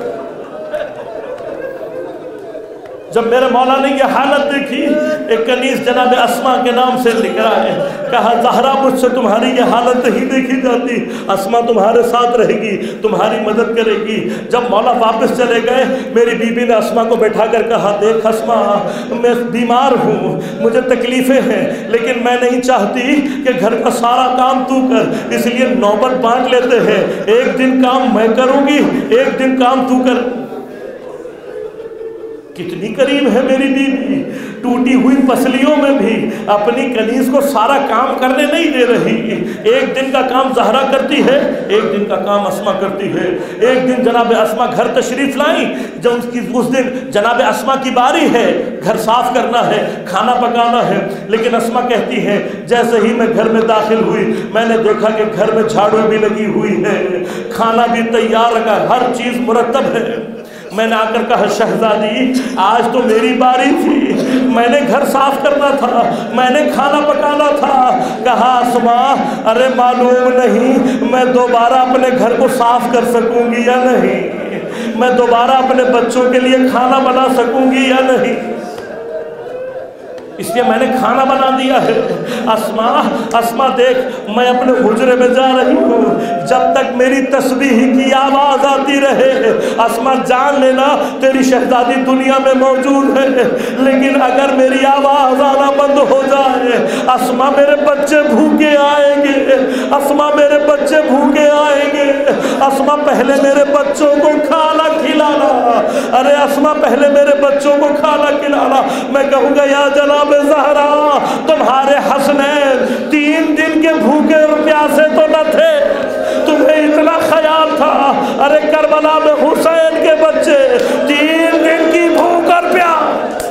جب میرے مولا نے یہ حالت دیکھی، ایک کنیز جناب اسما کے نام سے نکلا ہے، کہا زہرا مجھ سے تمہاری یہ حالت نہیں دیکھی جاتی، اسما تمہارے ساتھ رہے گی، تمہاری مدد کرے گی۔ جب مولا واپس چلے گئے، میری بی بی نے اسما کو بیٹھا کر کہا، دیکھ اسما، میں بیمار ہوں، مجھے تکلیفیں ہیں، لیکن میں نہیں چاہتی کہ گھر کا سارا کام تو کر، اس لیے نوبت بانٹ لیتے ہیں، ایک دن کام میں کروں گی، ایک دن کام تو کر۔ کتنی کریم ہے میری بیوی، ٹوٹی ہوئی پسلیوں میں بھی اپنی کنیز کو سارا کام کرنے نہیں دے رہی، ایک دن کا کام زہرا کرتی ہے، ایک دن کا کام اسما کرتی ہے۔ ایک دن جناب اسما گھر تشریف لائیں، جب اس دن جناب اسما کی باری ہے، گھر صاف کرنا ہے، کھانا پکانا ہے، لیکن اسما کہتی ہے جیسے ہی میں گھر میں داخل ہوئی میں نے دیکھا کہ گھر میں جھاڑو بھی لگی ہوئی ہے، کھانا بھی تیار رکھا، ہر چیز مرتب ہے۔ میں نے آ کر کہا، شہزادی آج تو میری باری تھی، میں نے گھر صاف کرنا تھا، میں نے کھانا پکانا تھا۔ کہا، اسما ارے معلوم نہیں میں دوبارہ اپنے گھر کو صاف کر سکوں گی یا نہیں، میں دوبارہ اپنے بچوں کے لیے کھانا بنا سکوں گی یا نہیں، اس لیے میں نے کھانا بنا دیا ہے۔ اسما دیکھ، میں اپنے حجرے میں جا رہی ہوں، جب تک میری تسبیح کی آواز آتی رہے، اسما جان لینا تیری شہزادی دنیا میں موجود ہے، لیکن اگر میری آواز آنا بند ہو جائے، اسما میرے بچے بھوکے آئیں گے، اسما میرے بچے بھوکے آئیں گے، اسما پہلے میرے بچوں کو کھانا کھلانا، ارے اسما پہلے میرے بچوں کو کھانا کھلانا۔ میں کہوں گا، یا جناب زہرا، تمہارے حسنین 3 دن کے بھوکے اور پیاسے تو نہ تھے، تمہیں اتنا خیال تھا، ارے کربلا میں حسین کے بچے 3 دن کی بھوک اور پیاس،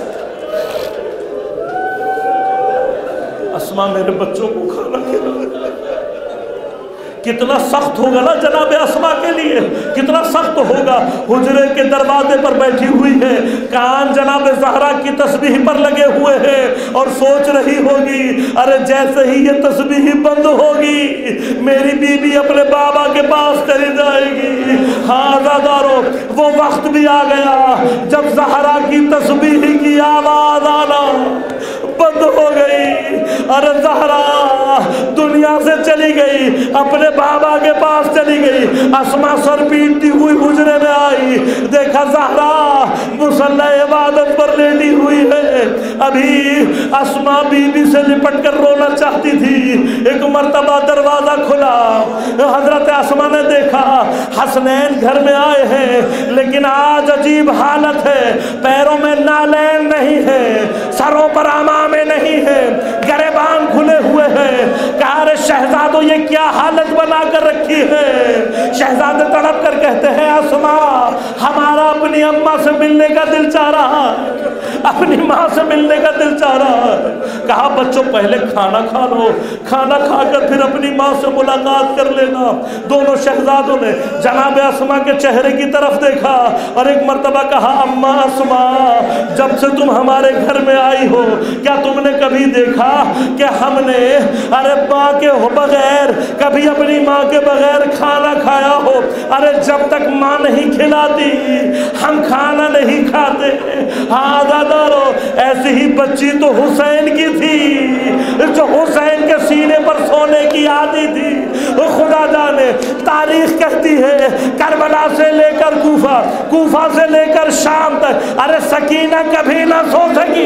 اسما میرے بچوں کو کھانا کھلانا۔ کتنا سخت ہوگا نا جناب اسما کے لیے، کتنا سخت ہوگا۔ حجرے کے دروازے پر بیٹھی ہوئی ہے، کان جناب زہرا کی تسبیح پر لگے ہوئے ہیں اور سوچ رہی ہوگی، ارے جیسے ہی یہ تسبیح بند ہوگی میری بیوی اپنے بابا کے پاس چلی جائے گی۔ ہاں عزادارو، وہ وقت بھی آ گیا جب زہرا کی تسبیح کی آواز آنا بند ہو گئی، ارے زہرا دنیا سے چلی گئی، اپنے بابا کے پاس چلی گئی۔ اسما سر پیٹتی ہوئی حجرے میں آئی، دیکھا زہرا مصلی عبادت پر لیٹی ہوئی ہے۔ ابھی اسما بی بی سے لپٹ کر رونا چاہتی تھی، ایک مرتبہ دروازہ کھلا، حضرت اسما نے دیکھا حسنین گھر میں آئے ہیں، لیکن آج عجیب حالت ہے، پیروں میں نالین نہیں ہے، سروں پر امامے نہیں ہے، گریبان کھلے ہوئے ہیں۔ کہا، ارے شہزادی شہزادوں یہ کیا حالت بنا کر رکھی ہے؟ شہزادے تڑپ کر کہتے ہیں اسماء ہمارا اپنی اماں سے ملنے کا دل چاہ رہا ہے، اپنی ماں سے ملنے کا دل چاہ رہا ہے۔ کہا بچوں پہلے کھانا کھا لو، کھانا کھا کر پھر اپنی ماں سے ملاقات کر لینا۔ دونوں شہزادوں نے جناب اسماء کے چہرے کی طرف دیکھا اور ایک مرتبہ کہا اماں اسماء جب سے تم ہمارے گھر میں آئی ہو کیا تم نے کبھی دیکھا کہ ہم نے ارے ماں کے بغیر کبھی اپنی ماں کے بغیر کھانا کھایا ہو؟ ارے جب تک ماں نہیں کھلاتی ہم کھانا نہیں کھاتے۔ ہاں دادارو ایسی ہی بچی تو حسین کی تھی جو حسین کے سینے پر سونے کی عادی تھی۔ خدا جانے تاریخ کہتی ہے کربلا سے لے کر کوفہ، کوفہ سے لے کر شام تک ارے سکینہ کبھی نہ سو سکی۔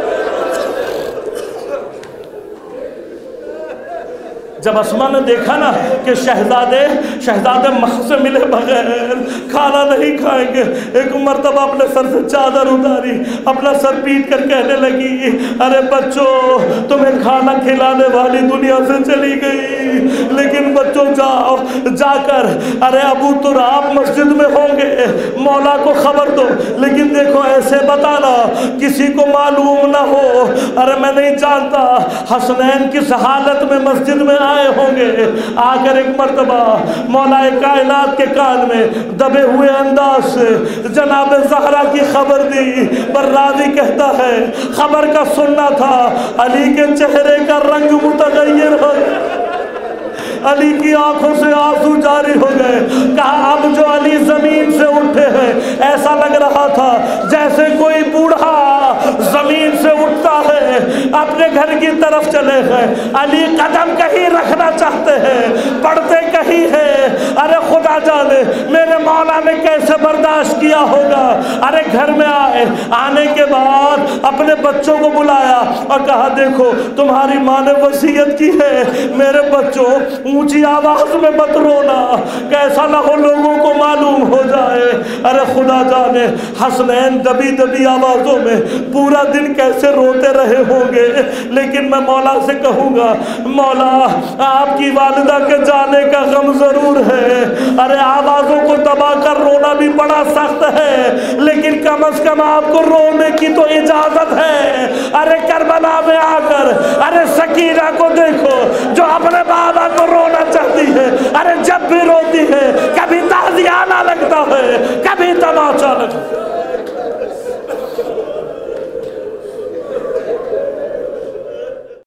جب اسماء نے دیکھا نا کہ شہزادے ماں سے ملے بغیر کھانا نہیں کھائیں گے، ایک مرتبہ اپنے سر سے چادر اتاری، اپنا سر پیٹ کر کہنے لگی ارے بچوں تمہیں کھانا کھلانے والی دنیا سے چلی گئی، لیکن بچوں جاؤ جا کر ارے ابو تراب مسجد میں ہوں گے، مولا کو خبر دو، لیکن دیکھو ایسے بتانا کسی کو معلوم نہ ہو۔ ارے میں نہیں جانتا حسنین کس حالت میں مسجد میں آئے ہوں گے۔ آ کر ایک مرتبہ مولا کائنات کے کان میں دبے ہوئے انداز سے جناب زہرا کی خبر دی، پر راوی کہتا ہے خبر کا سننا تھا، علی کے چہرے کا رنگ متغیر ہو گیا، علی کی آنکھوں سے آنسو جاری ہو گئے۔ کہا اب جو علی زمین سے اٹھے ہیں ایسا لگ رہا تھا جیسے کوئی بوڑھا زمین سے اٹھتا ہے، اپنے گھر کی طرف چلے گئے۔ علی قدم کہیں رکھنا چاہتے ہیں، پڑھتے کہیں ہے۔ ارے خدا جانے میرے مولا نے کیسے برداشت کیا ہوگا۔ ارے گھر میں آئے، آنے کے بعد اپنے بچوں کو بلایا اور کہا دیکھو تمہاری ماں نے وصیت کی ہے میرے بچوں اونچی آواز میں مت رونا، کیسا نہ ہو لوگوں کو معلوم ہو جائے۔ ارے خدا جانے حسنین دبی دبی آوازوں میں پورا دن کیسے روتے رہے ہوں گے، لیکن میں مولا سے کہوں گا مولا آپ کی والدہ کے جانے کا غم ضرور ہے، ارے آوازوں کو دبا کر رونا بھی بڑا سخت ہے، لیکن کم از کم آپ کو رونے کی تو اجازت ہے۔ ارے کربلا میں آ کر ارے سکینہ کو دیکھو جو اپنے بابا کو رونا چاہتی ہے، ارے جب بھی روتی ہے کبھی